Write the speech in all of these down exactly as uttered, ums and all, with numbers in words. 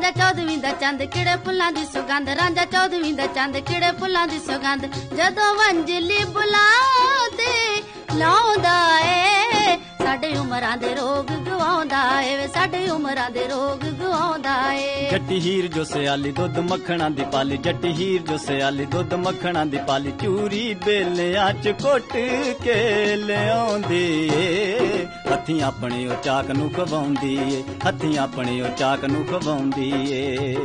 ਰਾਂਝਾ ਚੌਦਵੀਂ ਦਾ ਚੰਦ ਕਿਹੜੇ ਫੁੱਲਾਂ ਦੀ ਸੁਗੰਧ, ਰਾਂਝਾ ਚੌਦਵੀਂ ਦਾ ਚੰਦ ਕਿਹੜੇ ਫੁੱਲਾਂ ਦੀ ਸੁਗੰਧ, ਜਦੋਂ ਵੰਜਲੀ ਬੁਲਾਉਂਦੇ ਲਾਉਂਦਾ ਏ ਸਾਡੇ ਉਮਰਾਂ ਦੇ ਰੋਗ ਗਵਾਉਂਦਾ ਏ ਵੇ ਸਾਡੇ ਉਮਰਾਂ ਦੇ ਰੋਗ ਗਵਾਉਂਦਾ ਏ। ਜੱਟੀ ਹੀਰ ਜੋ ਸਿਆਲੀ ਦੁੱਧ ਮੱਖਣਾ ਦੀ ਪਾਲੀ, ਜੱਟੀ ਹੀਰ ਜੋ ਸਿਆਲੀ ਦੁੱਧ ਮੱਖਣਾ ਦੀ ਪਾਲੀ, ਚੂਰੀ ਬੇਲਿਆਂ ਚ ਕੁੱਟ ਕੇ ਲਿਆਉਂਦੀ ਏ ਹੱਥੀਂ ਆਪਣੇ ਉਹ ਚਾਕ ਨੂੰ ਖਵਾਉਂਦੀ ਏ, ਹੱਥੀਂ ਆਪਣੇ ਉਹ ਚਾਕ ਨੂੰ ਖਵਾਉਂਦੀ ਏ।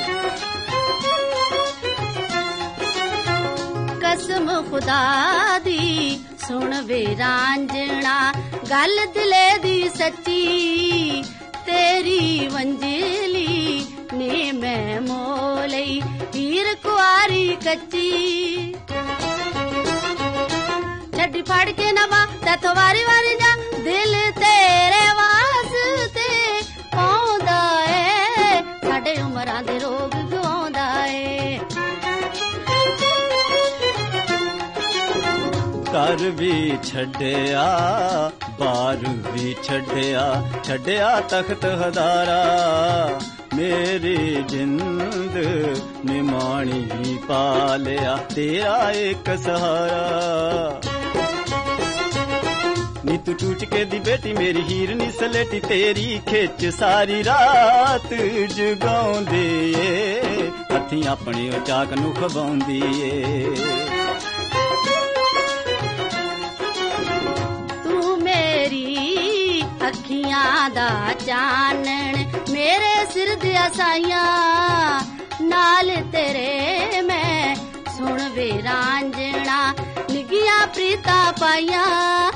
ਕਸਮ ਖੁਦਾ ਦੀ ਸੁਣ ਵੇ ਰਾਂਝਣਾ ਗੱਲ ਦਿਲੇ ਦੀ ਸੱਚੀ, ਤੇਰੀ ਵੰਜਲੀ ਨੇ ਮੈਂ ਮੋਲਈ ਹੀਰ ਕੁਆਰੀ ਕੱਚੀ। ਛੱਡੀ ਫੜ ਕੇ ਨਵਾ ਤੈਥੋਂ ਵਾਰੀ ਵਾਰੀ ਜਾ, ਦਿਲ ਤੇਰੇ ਵਾਸਤੇ ਪਾਉਂਦਾ ਏ ਸਾਡੇ ਉਮਰਾਂ ਦੇ ਰੋਗ ਗਵਾਉਂਦਾ ਏ। ਘਰ ਵੀ ਛੱਡਿਆ ਬਾਰ ਵੀ ਛੱਡਿਆ, ਛੱਡਿਆ ਤਖਤ ਹਜ਼ਾਰਾ, ਮੇਰੀ ਜਿੰਦ ਨਿਮਾਣੀ ਪਾਲਿਆ ਤੇਰਾ ਇੱਕ ਸਹਾਰਾ। ਨੀ ਤੂੰ ਚੂਚਕੇ ਦੀ ਬੇਟੀ ਮੇਰੀ ਹੀਰ ਨੀ ਸਲੇਟੀ, ਤੇਰੀ ਖਿੱਚ ਸਾਰੀ ਰਾਤ ਜਗਾਉਂਦੀ ਏ ਹੱਥੀਂ ਆਪਣੀ ਉਹ ਚਾਕ ਨੂੰ ਖਵਾਉਂਦੀ ਏ। ਅੱਖੀਆਂ ਦਾ ਚਾਨਣ ਮੇਰੇ ਸਿਰ ਦੀਆਂ ਸਾਈਆਂ, ਨਾਲ ਤੇਰੇ ਮੈਂ ਸੁਣ ਵੇ ਰਾਂਝਣਾ ਨਿੱਗੀਆਂ ਪ੍ਰੀਤਾਂ ਪਾਈਆਂ।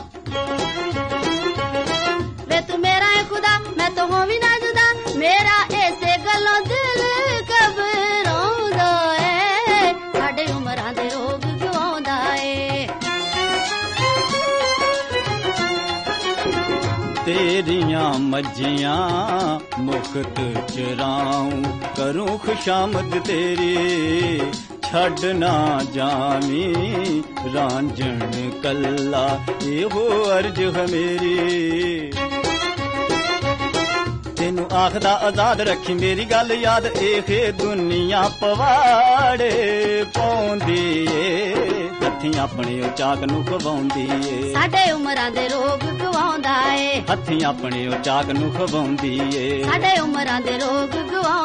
ਵੇ ਤੂੰ ਮੇਰਾ ਏ ਖੁਦਾ ਮੈਂ ਤੋਂ ਹੋਵੀ ਨਾ ਜੁਦਾ, ਮੇਰਾ ਐਸੇ ਗੱਲੋਂ ਦਿਲ ਘਬਰਾਉਂਦਾ ਏ ਸਾਡੇ ਉਮਰਾਂ ਦੇ ਰੋਗ ਗਵਾਉਂਦਾ ਏ। ਤੇਰੀਆਂ ਮੱਝੀਆਂ ਮੁਕਤ ਚਰਾਉਂ ਕਰੂੰ ਖੁਸ਼ਾਮਦ ਤੇਰੀ, ਛੱਡ ਨਾ ਜਾਵੀਂ ਰਾਂਝਣ ਕੱਲਾ ਇਹੋ ਅਰਜ਼ ਹੈ ਮੇਰੀ। ਤੈਨੂੰ ਆਖਦਾ ਆਜ਼ਾਦ ਰੱਖੀ ਮੇਰੀ ਗੱਲ ਯਾਦ, ਇਹ ਦੁਨੀਆ ਪਵਾੜੇ ਪਾਉਂਦੀ ਏ ਹੱਥੀਂ ਆਪਣੀ ਉਹ ਚਾਕ ਨੂੰ ਖਵਾਉਂਦੀ ਏ ਸਾਡੇ ਉਮਰਾਂ ਦੇ ਰੋਗ ਗਵਾਉਂਦਾ ਏ, ਹੱਥੀਂ ਆਪਣੀ ਉਹ ਚਾਕ ਨੂੰ ਖਵਾਉਂਦੀ ਏ ਸਾਡੇ ਉਮਰਾਂ ਦੇ ਰੋਗ ਗਵਾਉਂਦਾ